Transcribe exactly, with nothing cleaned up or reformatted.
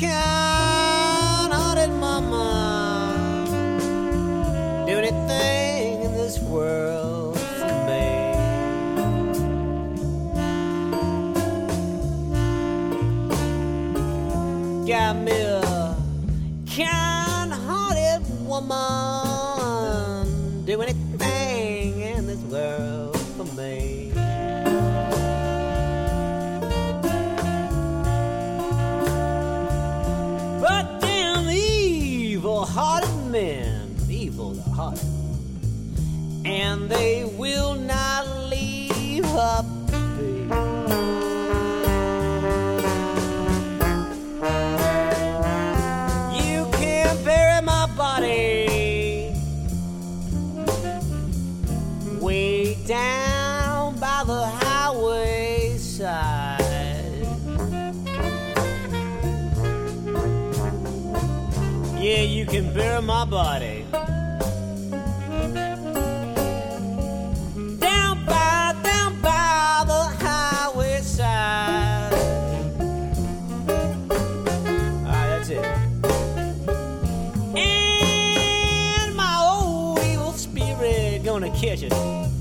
kind-hearted mama, do anything in this world for me. Got me a kind-hearted woman, do anything in this world for me. But damn evil-hearted men, evil hearted, and they will not leave her be. You can bury my body way down by the highway side. Yeah, you can bury my body down by, down by the highway side. Alright, that's it. And my old evil spirit gonna catch it.